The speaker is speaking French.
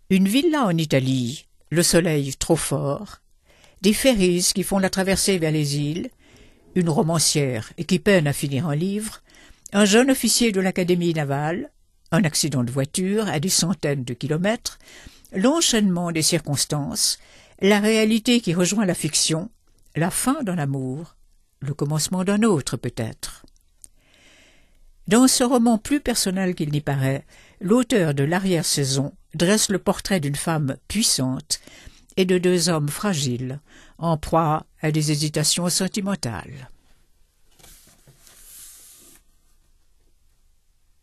Une villa en Italie, le soleil trop fort, des ferries qui font la traversée vers les îles, une romancière et qui peine à finir un livre, un jeune officier de l'académie navale, un accident de voiture à des centaines de kilomètres, l'enchaînement des circonstances, la réalité qui rejoint la fiction, la fin d'un amour, le commencement d'un autre peut-être. Dans ce roman plus personnel qu'il n'y paraît, l'auteur de l'arrière-saison dresse le portrait d'une femme puissante et de deux hommes fragiles, en proie à des hésitations sentimentales.